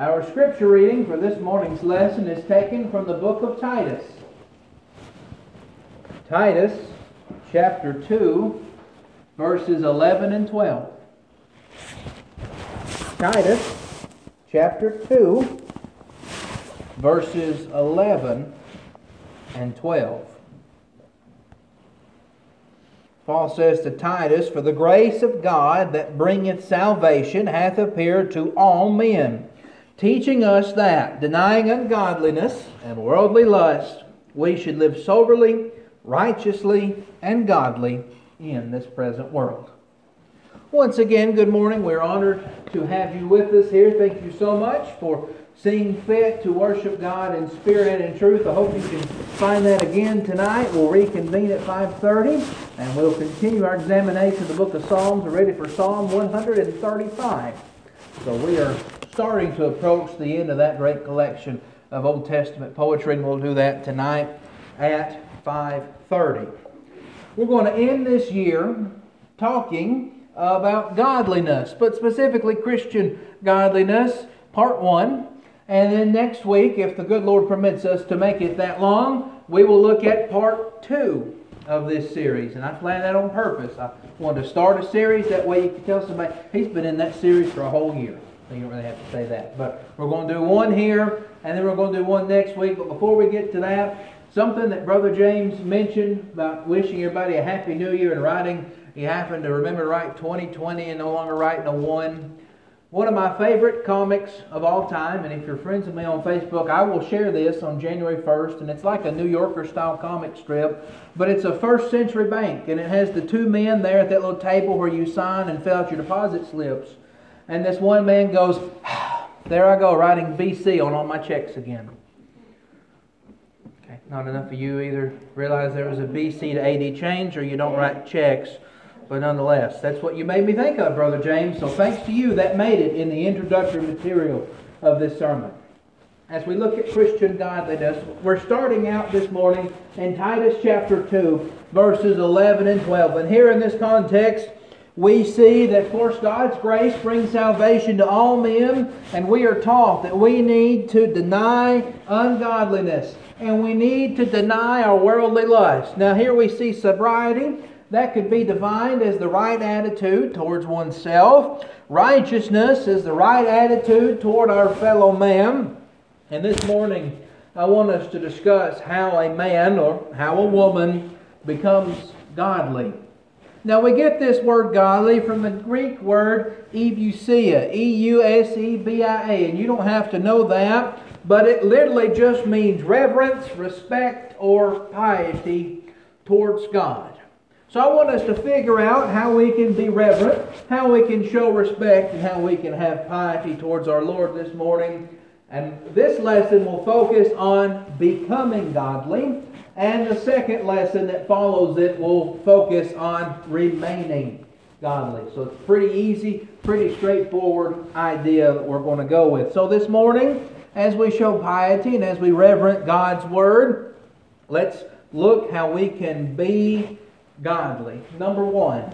Our scripture reading for this morning's lesson is taken from the book of Titus. Titus chapter 2, verses 11 and 12. Titus chapter 2, verses 11 and 12. Paul says to Titus, "For the grace of God that bringeth salvation hath appeared to all men, teaching us that, denying ungodliness and worldly lust, we should live soberly, righteously, and godly in this present world." Once again, good morning. We're honored to have you with us here. Thank you so much for seeing fit to worship God in spirit and in truth. I hope you can find that again tonight. We'll reconvene at 5:30 and we'll continue our examination of the book of Psalms. We're ready for Psalm 135. So we are starting to approach the end of that great collection of Old Testament poetry, and we'll do that tonight at 5:30. We're going to end this year talking about godliness, but specifically Christian godliness, part 1. And then next week, if the good Lord permits us to make it that long, we will look at part 2 of this series. And I planned that on purpose. I wanted to start a series, that way you can tell somebody, he's been in that series for a whole year. So you don't really have to say that. But we're going to do one here, and then we're going to do one next week. But before we get to that, something that Brother James mentioned about wishing everybody a Happy New Year and writing, he happened to remember to write 2020 and no longer writing a 1. One of my favorite comics of all time, and if you're friends with me on Facebook, I will share this on January 1st, and it's like a New Yorker style comic strip, but it's a first century bank, and it has the two men there at that little table where you sign and fill out your deposit slips. And this one man goes, "There I go, writing BC on all my checks again." Okay, not enough of you either realize there was a BC to AD change, or you don't write checks. But nonetheless, that's what you made me think of, Brother James. So thanks to you, that made it in the introductory material of this sermon. As we look at Christian godliness, we're starting out this morning in Titus chapter 2, verses 11 and 12. And here in this context, we see that, of course, God's grace brings salvation to all men, and we are taught that we need to deny ungodliness, and we need to deny our worldly lust. Now here we see sobriety. That could be defined as the right attitude towards oneself. Righteousness is the right attitude toward our fellow man. And this morning, I want us to discuss how a man or how a woman becomes godly. Now, we get this word godly from the Greek word eusebeia, E-U-S-E-B-I-A. And you don't have to know that, but it literally just means reverence, respect, or piety towards God. So I want us to figure out how we can be reverent, how we can show respect, and how we can have piety towards our Lord this morning. And this lesson will focus on becoming godly. And the second lesson that follows it will focus on remaining godly. So it's pretty easy, pretty straightforward idea that we're going to go with. So this morning, as we show piety and as we reverent God's Word, let's look how we can be godly. Number 1,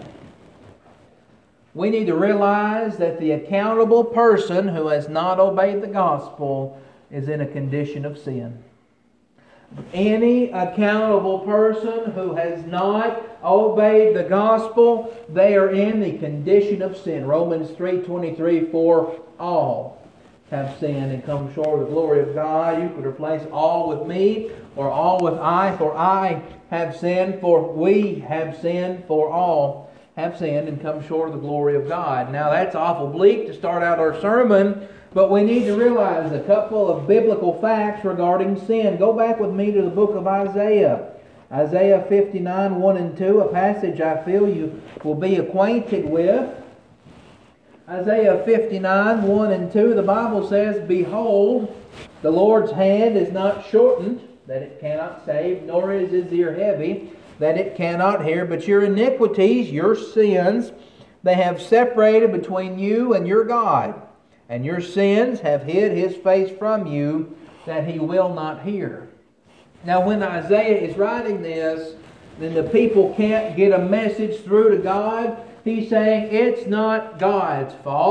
we need to realize that the accountable person who has not obeyed the gospel is in a condition of sin. Any accountable person who has not obeyed the gospel, they are in the condition of sin. Romans 3:23, "For all have sinned and come short of the glory of God." You could replace all with me or all with I. For I have sinned, for we have sinned, for all have sinned and come short of the glory of God. Now that's awful bleak to start out our sermon, but we need to realize a couple of biblical facts regarding sin. Go back with me to the book of Isaiah. Isaiah 59, 1 and 2, a passage I feel you will be acquainted with. Isaiah 59, 1 and 2, the Bible says, "Behold, the Lord's hand is not shortened, that it cannot save, nor is his ear heavy, that it cannot hear. But your iniquities, your sins, they have separated between you and your God. And your sins have hid his face from you, that he will not hear." Now when Isaiah is writing this, then the people can't get a message through to God. He's saying it's not God's fault.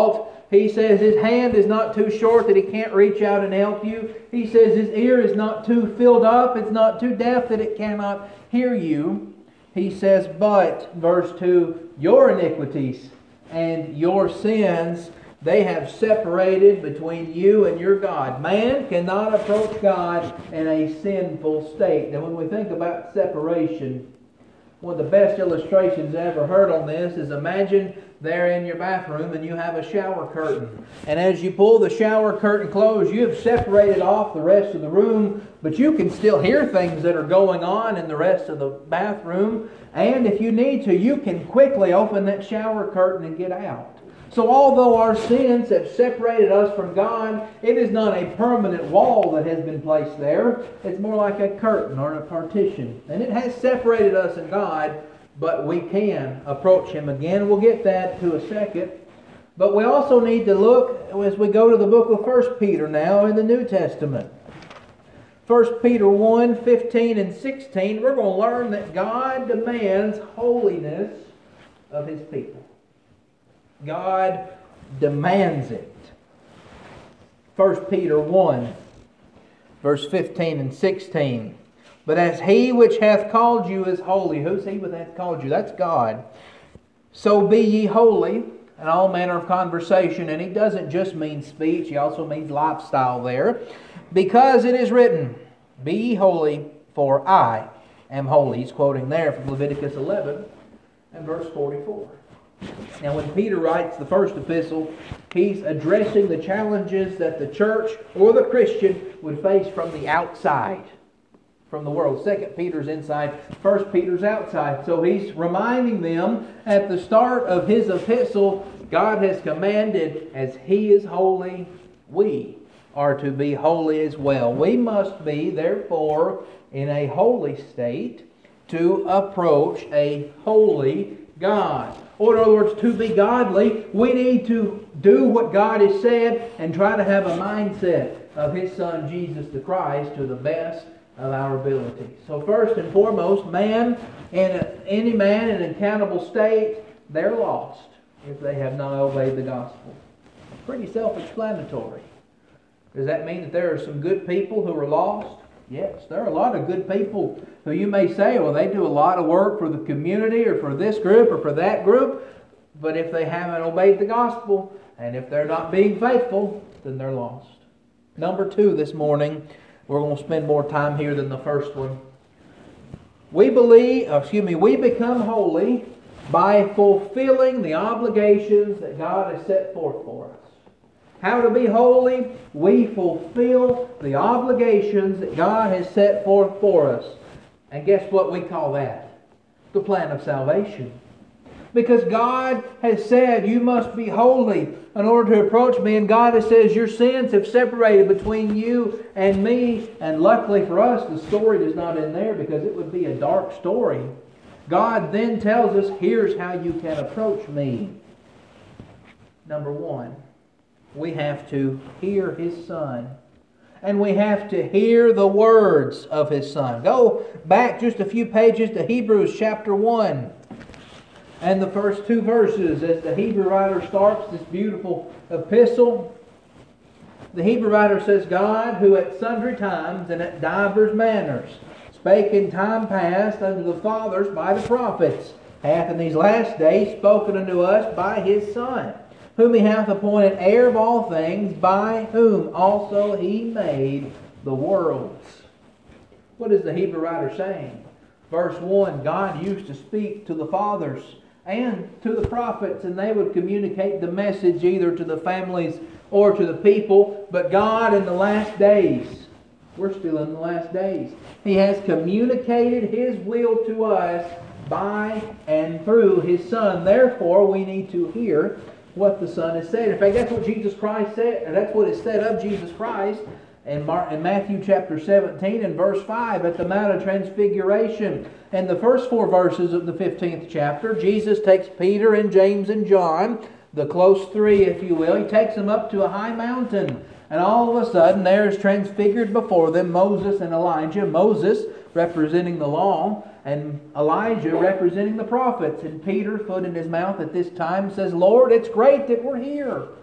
He says his hand is not too short that he can't reach out and help you. He says his ear is not too filled up, it's not too deaf that it cannot hear you. He says, but, verse 2, your iniquities and your sins, they have separated between you and your God. Man cannot approach God in a sinful state. Now when we think about separation, one of the best illustrations I ever heard on this is imagine there in your bathroom and you have a shower curtain. And as you pull the shower curtain closed, you have separated off the rest of the room, but you can still hear things that are going on in the rest of the bathroom. And if you need to, you can quickly open that shower curtain and get out. So although our sins have separated us from God, it is not a permanent wall that has been placed there. It's more like a curtain or a partition. And it has separated us and God, but we can approach Him again. We'll get that to a second. But we also need to look as we go to the book of 1 Peter now in the New Testament. 1 Peter 1, 15 and 16, we're going to learn that God demands holiness of His people. God demands it. 1 Peter 1, verse 15 and 16. But as He which hath called you is holy. Who's He which hath called you? That's God. So be ye holy in all manner of conversation. And He doesn't just mean speech. He also means lifestyle there. Because it is written, be ye holy, for I am holy. He's quoting there from Leviticus 11 and verse 44. Now when Peter writes the first epistle, he's addressing the challenges that the church or the Christian would face from the outside, from the world. 2 Peter's inside, 1 Peter's outside. So he's reminding them at the start of his epistle, God has commanded, as He is holy, we are to be holy as well. We must be, therefore, in a holy state to approach a holy God. Or in other words, to be godly, we need to do what God has said and try to have a mindset of His Son, Jesus the Christ, to the best of our ability. So first and foremost, any man in an accountable state, they're lost if they have not obeyed the gospel. Pretty self-explanatory. Does that mean that there are some good people who are lost? Yes, there are a lot of good people who you may say, well, they do a lot of work for the community or for this group or for that group. But if they haven't obeyed the gospel and if they're not being faithful, then they're lost. Number 2 this morning, we're going to spend more time here than the first one. We become holy by fulfilling the obligations that God has set forth for us. How to be holy? We fulfill the obligations that God has set forth for us. And guess what we call that? The plan of salvation. Because God has said you must be holy in order to approach me. And God has said your sins have separated between you and me. And luckily for us, the story is not in there because it would be a dark story. God then tells us, here's how you can approach me. Number 1. We have to hear His Son. And we have to hear the words of His Son. Go back just a few pages to Hebrews chapter 1. And the first 2 verses, as the Hebrew writer starts this beautiful epistle, the Hebrew writer says, God, who at sundry times and at divers manners spake in time past unto the fathers by the prophets, hath in these last days spoken unto us by His Son, whom He hath appointed heir of all things, by whom also He made the worlds. What is the Hebrew writer saying? Verse 1, God used to speak to the fathers and to the prophets, and they would communicate the message either to the families or to the people. But God in the last days, we're still in the last days, He has communicated His will to us by and through His Son. Therefore, we need to hear what the Son has said. In fact, that's what Jesus Christ said, and that's what is said of Jesus Christ in Matthew chapter 17 and verse 5 at the Mount of Transfiguration. In the first 4 verses of the 15th chapter, Jesus takes Peter and James and John, the close 3 if you will, He takes them up to a high mountain. And all of a sudden there is transfigured before them Moses and Elijah. Moses representing the law and Elijah representing the prophets. And Peter, foot in his mouth at this time, says, Lord, it's great that we're here.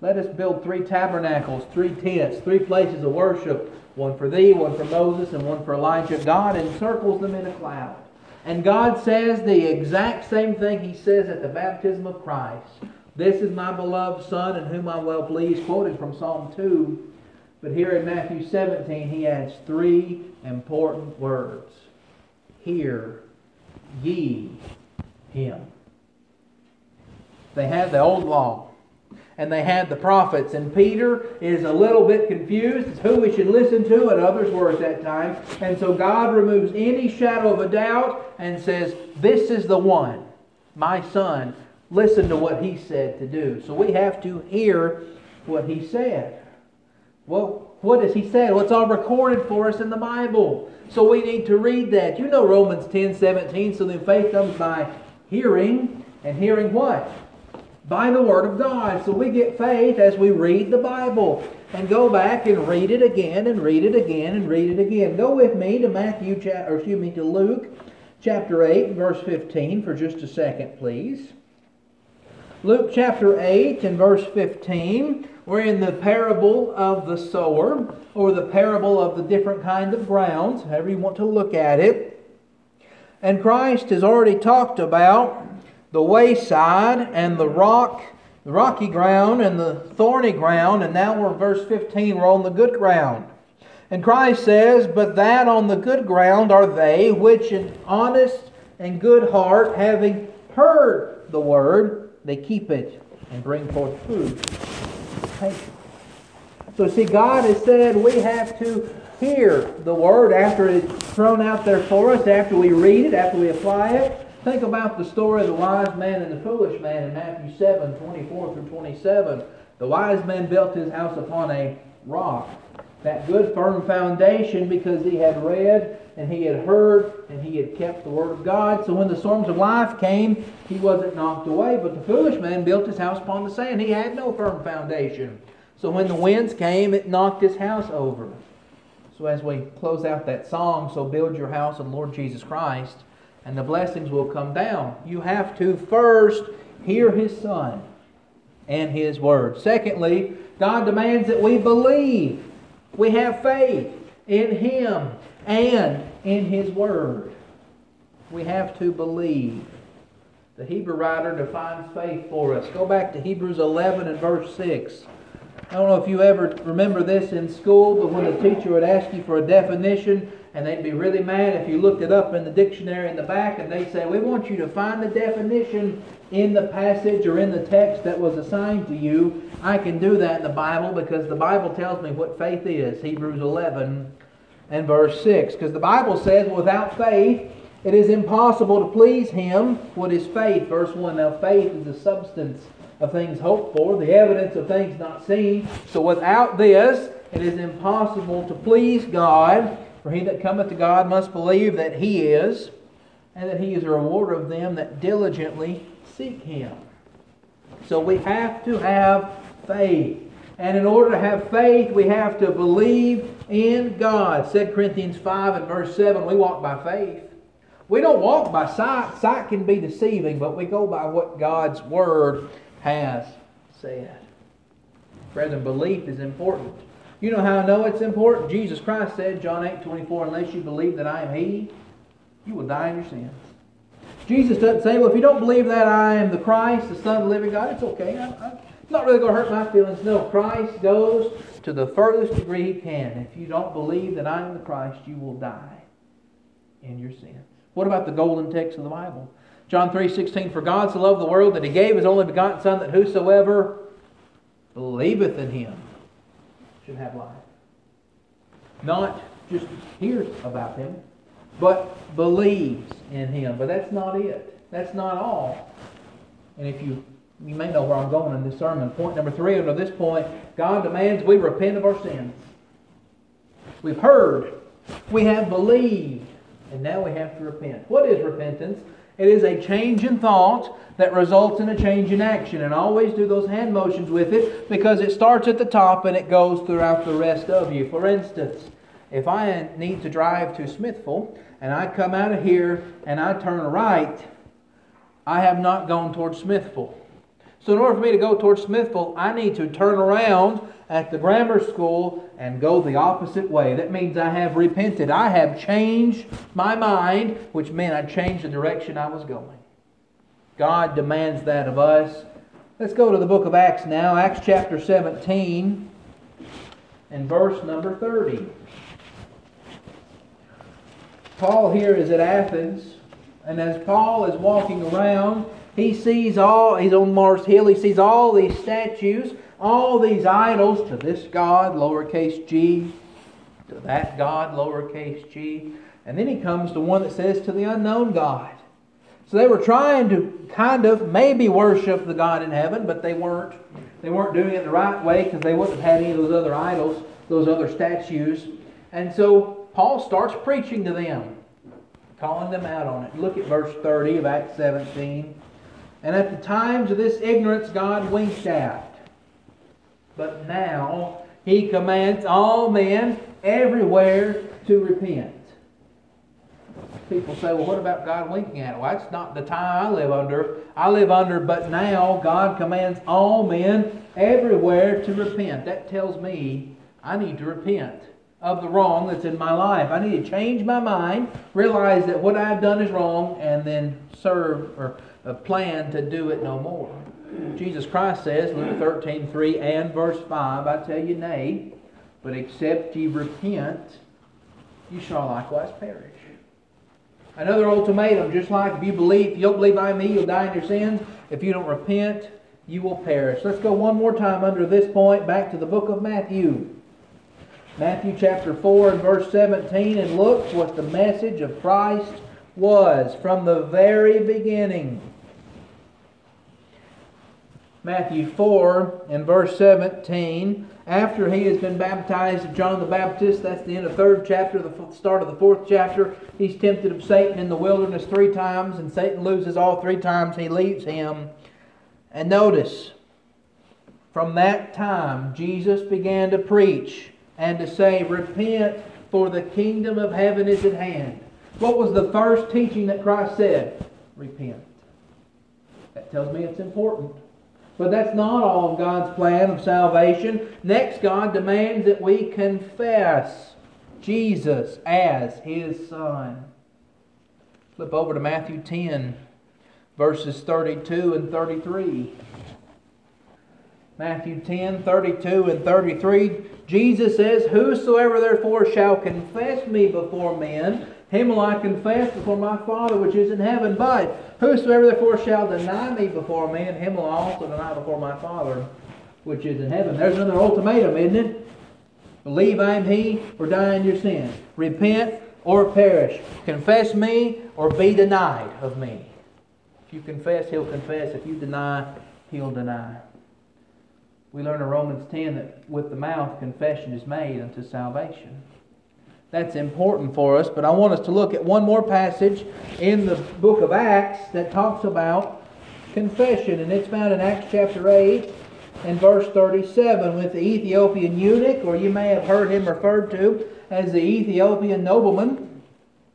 Let us build 3 tabernacles, 3 tents, 3 places of worship. One for thee, one for Moses, and one for Elijah. God encircles them in a cloud. And God says the exact same thing He says at the baptism of Christ. This is my beloved Son in whom I'm well pleased, quoted from Psalm 2. But here in Matthew 17, He adds 3 important words. Hear ye Him. They had the old law, and they had the prophets, and Peter is a little bit confused as who we should listen to, and others were at that time. And so God removes any shadow of a doubt and says, this is the one, my Son. Listen to what He said to do. So we have to hear what He said. Well, what has He said? Well, it's all recorded for us in the Bible. So we need to read that. You know Romans 10:17. So then faith comes by hearing, and hearing what? By the Word of God. So we get faith as we read the Bible. And go back and read it again, and read it again, and read it again. Go with me to to Luke chapter 8, verse 15 for just a second, please. Luke chapter 8 and verse 15. We're in the parable of the sower, or the parable of the different kind of grounds, however you want to look at it. And Christ has already talked about the wayside and the rocky ground and the thorny ground, and now we're verse 15, we're on the good ground. And Christ says, but that on the good ground are they which in honest and good heart, having heard the word, they keep it and bring forth fruit. So see, God has said we have to hear the word after it's thrown out there for us, after we read it, after we apply it. Think about the story of the wise man and the foolish man in Matthew 7, 24 through 27. The wise man built his house upon a rock. That good firm foundation, because he had read and he had heard and he had kept the Word of God. So when the storms of life came, he wasn't knocked away. But the foolish man built his house upon the sand. He had no firm foundation. So when the winds came, it knocked his house over. So as we close out that song, so build your house on Lord Jesus Christ, and the blessings will come down. You have to first hear His Son and His Word. Secondly, God demands that we believe. We have faith in Him and in His Word. We have to believe. The Hebrew writer defines faith for us. Go back to Hebrews 11 and verse 6. I don't know if you ever remember this in school, but when the teacher would ask you for a definition, and they'd be really mad if you looked it up in the dictionary in the back, and they'd say, we want you to find the definition in the passage or in the text that was assigned to you. I can do that in the Bible because the Bible tells me what faith is. Hebrews 11 and verse 6. Because the Bible says, without faith, it is impossible to please Him. What is faith? Verse 1. Now faith is the substance of things hoped for, the evidence of things not seen. So without this, it is impossible to please God. For he that cometh to God must believe that He is, and that He is a rewarder of them that diligently seek Him. So we have to have faith. And in order to have faith, we have to believe in God. 2 Corinthians 5 and verse 7, we walk by faith. We don't walk by sight. Sight can be deceiving, but we go by what God's Word has said. Brethren, belief is important. You know how I know it's important? Jesus Christ said, John 8:24, unless you believe that I am He, you will die in your sins. Jesus doesn't say, well, if you don't believe that I am the Christ, the Son of the living God, it's okay. I'm not really going to hurt my feelings. No, Christ goes to the furthest degree He can. If you don't believe that I am the Christ, you will die in your sins. What about the golden text of the Bible? John 3:16, for God so loved the world that He gave His only begotten Son, that whosoever believeth in Him should have life. Not just hears about Him, but believes in Him. But that's not it. That's not all. And if you may know where I'm going in this sermon. Point number 3 under this point, God demands we repent of our sins. We've heard. We have believed. And now we have to repent. What is repentance? It is a change in thought that results in a change in action. And I always do those hand motions with it because it starts at the top and it goes throughout the rest of you. For instance, if I need to drive to Smithville and I come out of here and I turn right, I have not gone towards Smithville. So in order for me to go towards Smithville, I need to turn around at the grammar school and go the opposite way. That means I have repented. I have changed my mind, which meant I changed the direction I was going. God demands that of us. Let's go to the book of Acts now. Acts chapter 17 and verse number 30. Paul here is at Athens, and as Paul is walking around, he's on Mars Hill, he sees all these statues, all these idols, to this God, lowercase g, to that God, lowercase g, and then he comes to one that says to the unknown God. So they were trying to kind of maybe worship the God in heaven, but they weren't doing it the right way, because they wouldn't have had any of those other idols, those other statues. And so Paul starts preaching to them, calling them out on it. Look at verse 30 of Acts 17. And at the times of this ignorance God winked at, but now He commands all men everywhere to repent. People say, well, what about God winking at it? Well, that's not the time I live under. I live under, but now God commands all men everywhere to repent. That tells me I need to repent of the wrong that's in my life. I need to change my mind, realize that what I've done is wrong, and then serve or plan to do it no more. Jesus Christ says, Luke 13:3 and verse 5, I tell you, nay, but except ye repent, you shall likewise perish. Another ultimatum, just like if you don't believe I am He, you'll die in your sins. If you don't repent, you will perish. Let's go one more time under this point, back to the book of Matthew. Matthew chapter 4 and verse 17, and look what the message of Christ was from the very beginning. Matthew 4 and verse 17, after he has been baptized of John the Baptist, that's the end of the 3rd chapter, the start of the 4th chapter, he's tempted of Satan in the wilderness 3 times, and Satan loses all 3 times he leaves him. And notice, from that time Jesus began to preach and to say, repent, for the kingdom of heaven is at hand. What was the first teaching that Christ said? Repent. That tells me it's important. But that's not all of God's plan of salvation. Next, God demands that we confess Jesus as His Son. Flip over to Matthew 10, verses 32 and 33. Matthew 10, 32 and 33. Jesus says, whosoever therefore shall confess me before men, him will I confess before my Father which is in heaven. But whosoever therefore shall deny me before men, him will I also deny before my Father which is in heaven. There's another ultimatum, isn't it? Believe I am He, or die in your sins. Repent or perish. Confess me or be denied of me. If you confess, He'll confess. If you deny, He'll deny. We learn in Romans 10 that with the mouth confession is made unto salvation. That's important for us, but I want us to look at one more passage in the book of Acts that talks about confession, and it's found in Acts chapter 8 and verse 37 with the Ethiopian eunuch, or you may have heard him referred to as the Ethiopian nobleman.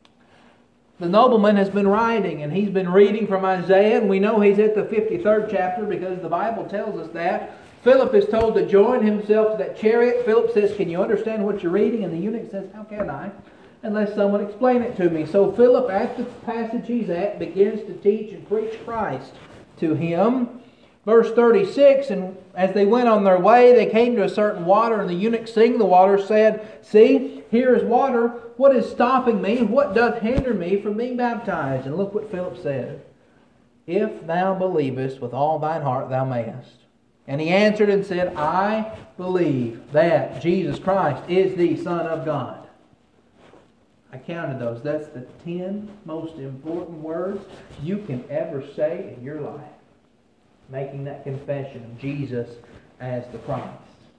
The nobleman has been writing, and he's been reading from Isaiah, and we know he's at the 53rd chapter because the Bible tells us that. Philip is told to join himself to that chariot. Philip says, can you understand what you're reading? And the eunuch says, how can I? Unless someone explain it to me. So Philip, at the passage he's at, begins to teach and preach Christ to him. Verse 36, and as they went on their way, they came to a certain water, and the eunuch seeing the water said, see, here is water. What is stopping me? What doth hinder me from being baptized? And look what Philip said. If thou believest with all thine heart, thou mayest. And he answered and said, I believe that Jesus Christ is the Son of God. I counted those. That's the 10 most important words you can ever say in your life. Making that confession of Jesus as the Christ.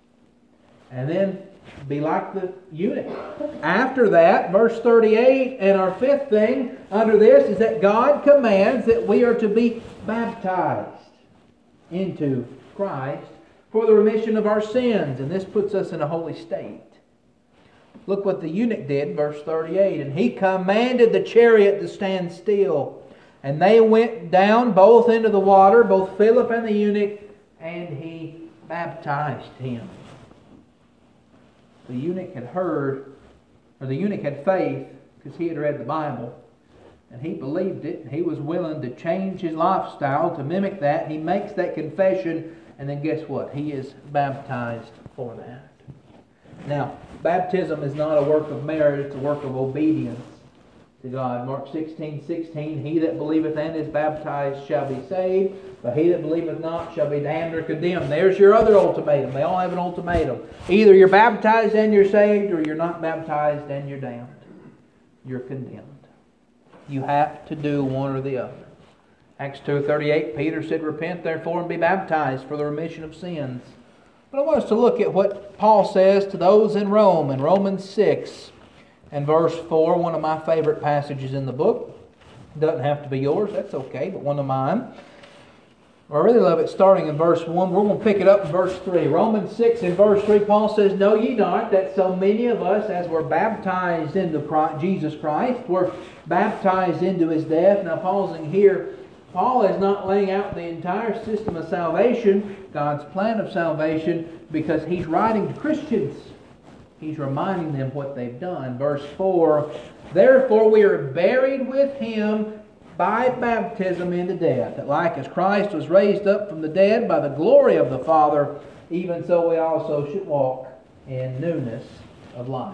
And then be like the eunuch. After that, verse 38, and our 5th thing under this is that God commands that we are to be baptized into Christ for the remission of our sins. And this puts us in a holy state. Look what the eunuch did, verse 38. And he commanded the chariot to stand still. And they went down both into the water, both Philip and the eunuch, and he baptized him. The eunuch had heard, or the eunuch had faith because he had read the Bible, and he believed it, and he was willing to change his lifestyle to mimic that. He makes that confession, and then guess what? He is baptized for that. Now, baptism is not a work of merit, it's a work of obedience to God. Mark 16:16, he that believeth and is baptized shall be saved, but he that believeth not shall be damned or condemned. There's your other ultimatum. They all have an ultimatum. Either you're baptized and you're saved, or you're not baptized and you're damned. You're condemned. You have to do one or the other. Acts 2:38, Peter said, repent therefore and be baptized for the remission of sins. But I want us to look at what Paul says to those in Rome in Romans 6 and verse 4, one of my favorite passages in the book. Doesn't have to be yours, that's okay, but one of mine. I really love it starting in verse 1. We're going to pick it up in verse 3. Romans 6 and verse 3, Paul says, know ye not that so many of us as were baptized into Jesus Christ were baptized into His death? Now pausing here, Paul is not laying out the entire system of salvation, God's plan of salvation, because he's writing to Christians. He's reminding them what they've done. Verse 4, therefore we are buried with Him by baptism into death, that like as Christ was raised up from the dead by the glory of the Father, even so we also should walk in newness of life.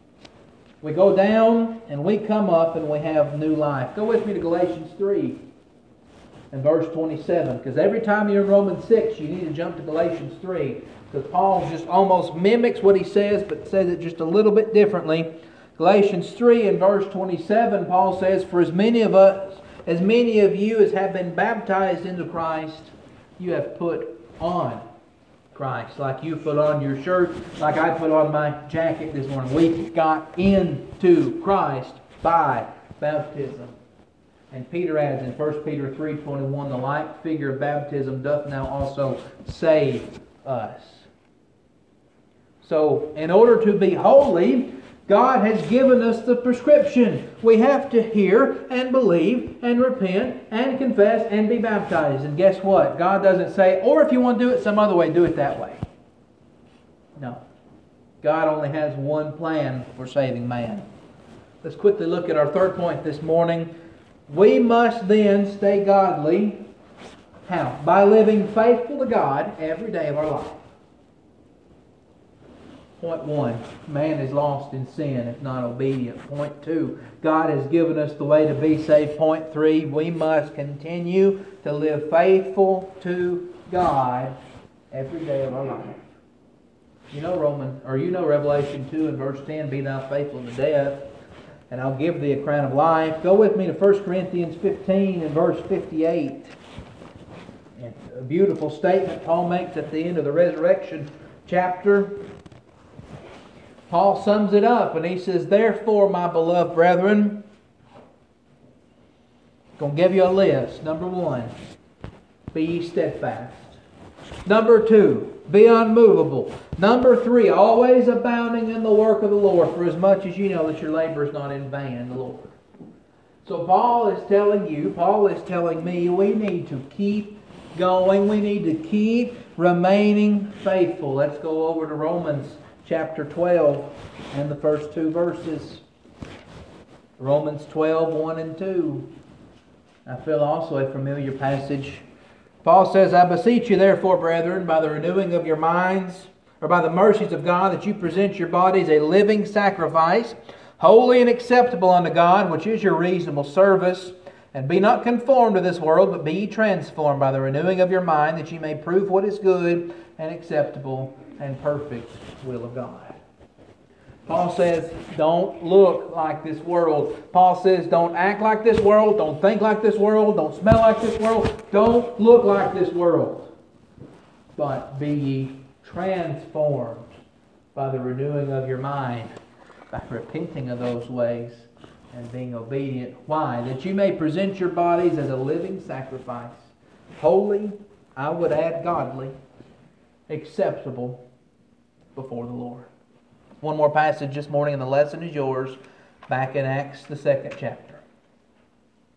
We go down and we come up and we have new life. Go with me to Galatians 3 and verse 27, because every time you're in Romans 6, you need to jump to Galatians 3, because Paul just almost mimics what he says, but says it just a little bit differently. Galatians 3 and verse 27, Paul says, for as many of you as have been baptized into Christ, you have put on Christ. Like you put on your shirt, like I put on my jacket this morning. We got into Christ by baptism. And Peter adds in 1 Peter 3:21, the like figure of baptism doth now also save us. So, in order to be holy, God has given us the prescription. We have to hear and believe and repent and confess and be baptized. And guess what? God doesn't say, or if you want to do it some other way, do it that way. No. God only has one plan for saving man. Let's quickly look at our third point this morning. We must then stay godly. How? By living faithful to God every day of our life. Point 1, man is lost in sin if not obedient. Point 2, God has given us the way to be saved. Point 3, we must continue to live faithful to God every day of our life. You know Revelation 2 and verse 10, be thou faithful to death, and I'll give thee a crown of life. Go with me to 1 Corinthians 15 and verse 58. And a beautiful statement Paul makes at the end of the resurrection chapter. Paul sums it up and he says, therefore, my beloved brethren, I'm going to give you a list. Number 1, be ye steadfast. Number 2, be unmovable. Number 3, always abounding in the work of the Lord, for as much as you know that your labor is not in vain in the Lord. So Paul is telling me, we need to keep going. We need to keep remaining faithful. Let's go over to Romans chapter 12 and the first 2 verses. Romans 12, 1 and 2. I feel also a familiar passage. Paul says, I beseech you therefore, brethren, by the renewing of your minds, or by the mercies of God, that you present your bodies a living sacrifice, holy and acceptable unto God, which is your reasonable service. And be not conformed to this world, but be ye transformed by the renewing of your mind, that ye may prove what is good and acceptable and perfect will of God. Paul says, don't look like this world. Paul says, don't act like this world. Don't think like this world. Don't smell like this world. Don't look like this world. But be ye transformed by the renewing of your mind, by repenting of those ways and being obedient. Why? That you may present your bodies as a living sacrifice, holy, I would add godly, acceptable before the Lord. One more passage this morning and the lesson is yours, back in Acts, the 2nd chapter.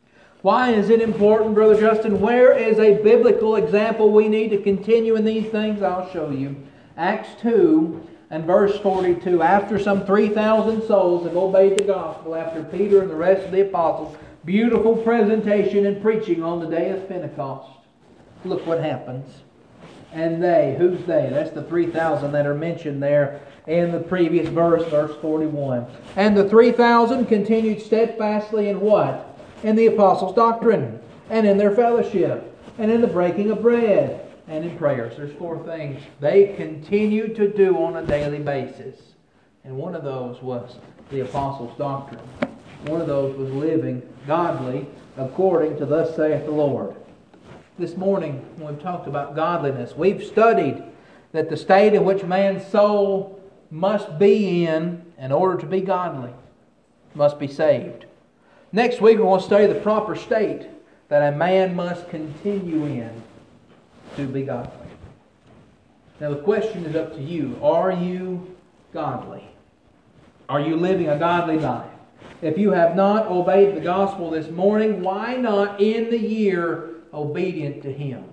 Why is it important, Brother Justin? Where is a biblical example we need to continue in these things? I'll show you. Acts 2 and verse 42. After some 3,000 souls have obeyed the gospel, after Peter and the rest of the apostles, beautiful presentation and preaching on the day of Pentecost. Look what happens. And they, who's they? That's the 3,000 that are mentioned there in the previous verse, verse 41. And the 3,000 continued steadfastly in what? In the apostles' doctrine, and in their fellowship, and in the breaking of bread, and in prayers. There's 4 things they continued to do on a daily basis. And one of those was the apostles' doctrine. One of those was living godly according to thus saith the Lord. This morning, when we've talked about godliness, we've studied that the state in which man's soul must be in order to be godly, must be saved. Next week, we're going to study the proper state that a man must continue in to be godly. Now, the question is up to you. Are you godly? Are you living a godly life? If you have not obeyed the gospel this morning, why not end the year obedient to Him?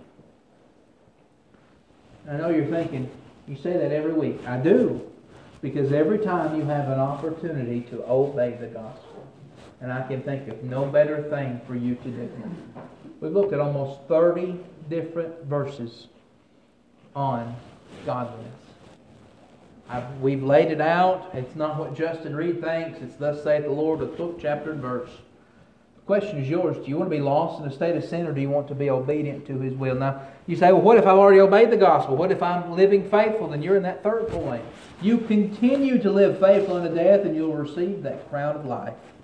I know you're thinking, you say that every week. I do. Because every time you have an opportunity to obey the gospel. And I can think of no better thing for you to do. We've looked at almost 30 different verses on godliness. We've laid it out. It's not what Justin Reed thinks. It's thus saith the Lord with book, chapter, and verse. The question is yours. Do you want to be lost in a state of sin, or do you want to be obedient to His will? Now, you say, well, what if I've already obeyed the gospel? What if I'm living faithful? Then you're in that third point. You continue to live faithful unto death, and you'll receive that crown of life.